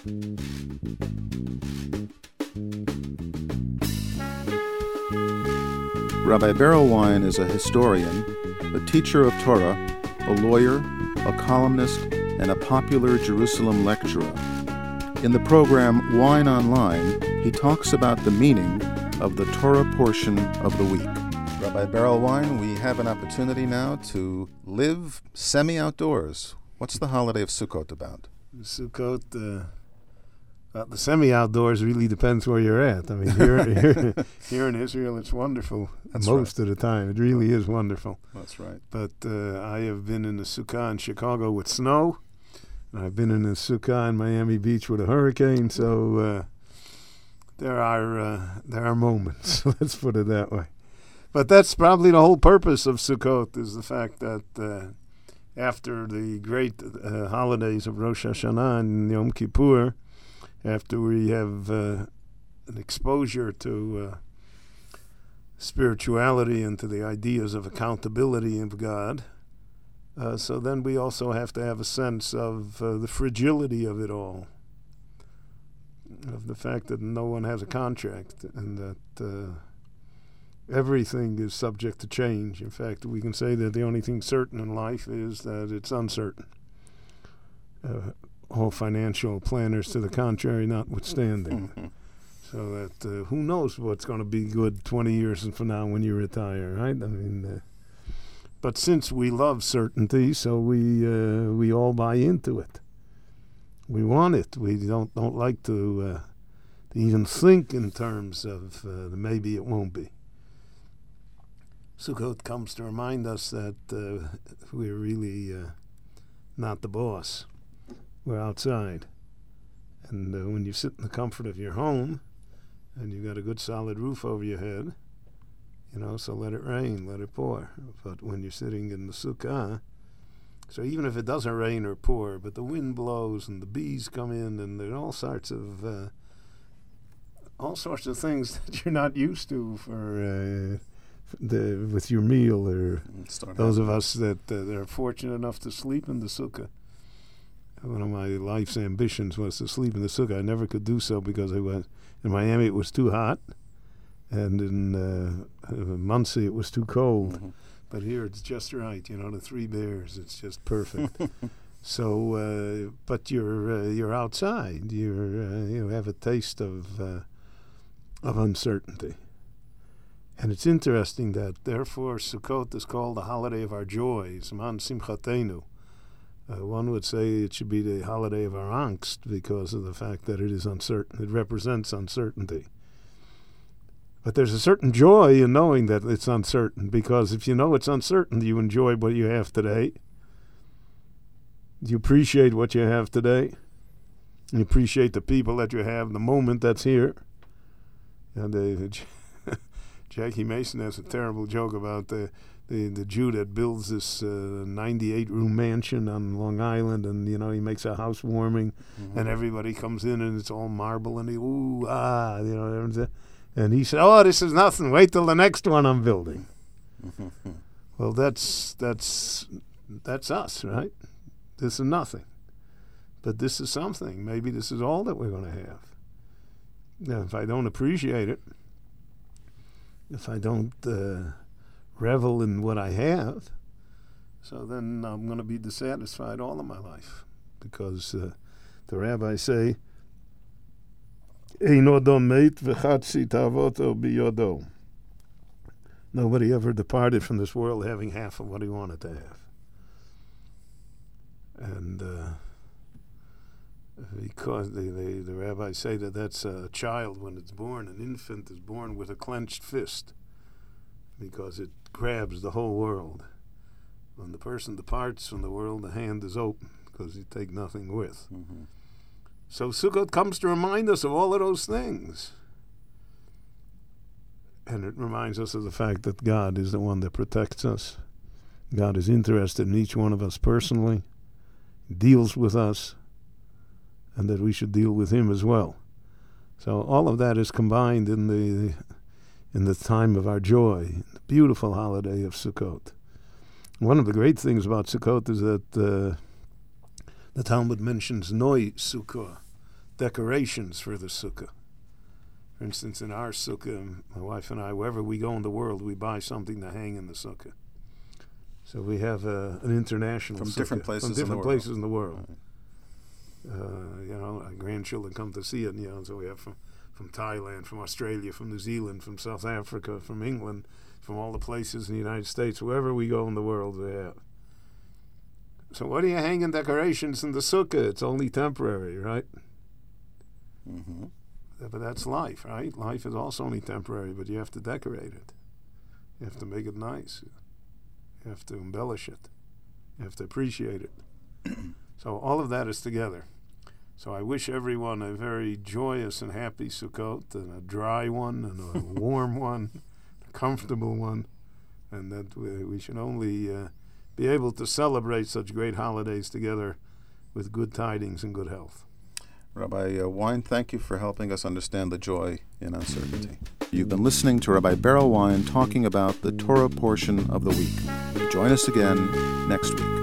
Rabbi Berelwein is a historian, a teacher of Torah, a lawyer, a columnist, and a popular Jerusalem lecturer. In the program Wine Online, he talks about the meaning of the Torah portion of the week. Rabbi Berelwein, we have an opportunity now to live semi-outdoors. What's the holiday of Sukkot about? Sukkot, the semi-outdoors really depends where you're at. I mean, here in Israel, it's wonderful. Most of the time. It really is wonderful. That's right. But I have been in the sukkah in Chicago with snow. And I've been in the sukkah in Miami Beach with a hurricane. So there are moments. Let's put it that way. But that's probably the whole purpose of Sukkot, is the fact that after the great holidays of Rosh Hashanah and Yom Kippur, after we have an exposure to spirituality and to the ideas of accountability of God, so then we also have to have a sense of the fragility of it all, of the fact that no one has a contract and that everything is subject to change. In fact, we can say that the only thing certain in life is that it's uncertain. All financial planners to the contrary notwithstanding. So that who knows what's going to be good 20 years from now when you retire, right? I mean, but since we love certainty, so we all buy into it. We want it. We don't like to even think in terms of maybe it won't be. Sukkot comes to remind us that we're really not the boss. We're outside. And when you sit in the comfort of your home and you've got a good solid roof over your head, so let it rain, let it pour. But when you're sitting in the sukkah, so even if it doesn't rain or pour, but the wind blows and the bees come in and there are all sorts of things that you're not used to for with your meal, or those of us that are fortunate enough to sleep in the sukkah. One of my life's ambitions was to sleep in the sukkah. I never could do so because in Miami it was too hot, and in Muncie it was too cold. Mm-hmm. But here it's just right, the Three Bears. It's just perfect. So, but you're outside. You have a taste of uncertainty, and it's interesting that therefore Sukkot is called the holiday of our joys, Man Simchatenu. One would say it should be the holiday of our angst because of the fact that it is uncertain. It represents uncertainty. But there's a certain joy in knowing that it's uncertain, because if you know it's uncertain, you enjoy what you have today. You appreciate what you have today. You appreciate the people that you have, the moment that's here. And Jackie Mason has a terrible joke about the Jew that builds this 98-room mansion on Long Island, and he makes a housewarming, and everybody comes in and it's all marble, and and he said, "Oh, this is nothing. Wait till the next one I'm building." Well, that's us, right? This is nothing, but this is something. Maybe this is all that we're going to have. Now, if I don't appreciate it, if I don't revel in what I have, so then I'm going to be dissatisfied all of my life, because the rabbis say, nobody ever departed from this world having half of what he wanted to have. And because the rabbis say that's a child when it's born, an infant is born with a clenched fist, because it grabs the whole world. When the person departs from the world, the hand is open, because you take nothing with. Mm-hmm. So Sukkot comes to remind us of all of those things. And it reminds us of the fact that God is the one that protects us. God is interested in each one of us personally, deals with us, and that we should deal with him as well. So all of that is combined in the time of our joy, the beautiful holiday of Sukkot. One of the great things about Sukkot is that the Talmud mentions Noi Sukkah, decorations for the sukkah. For instance, in our sukkah, my wife and I, wherever we go in the world, we buy something to hang in the sukkah. So we have an international from sukkah, different places, from different places in the world. Right. Our grandchildren come to see it. So we have from Thailand, from Australia, from New Zealand, from South Africa, from England, from all the places in the United States, wherever we go in the world, we have. So what are you hanging decorations in the sukkah? It's only temporary, right? Mm-hmm. But that's life, right? Life is also only temporary, but you have to decorate it. You have to make it nice. You have to embellish it. You have to appreciate it. So all of that is together. So I wish everyone a very joyous and happy Sukkot, and a dry one, and a warm one, a comfortable one, and that we should only be able to celebrate such great holidays together with good tidings and good health. Rabbi Wein, thank you for helping us understand the joy in uncertainty. You've been listening to Rabbi Beryl Wein talking about the Torah portion of the week. Join us again next week.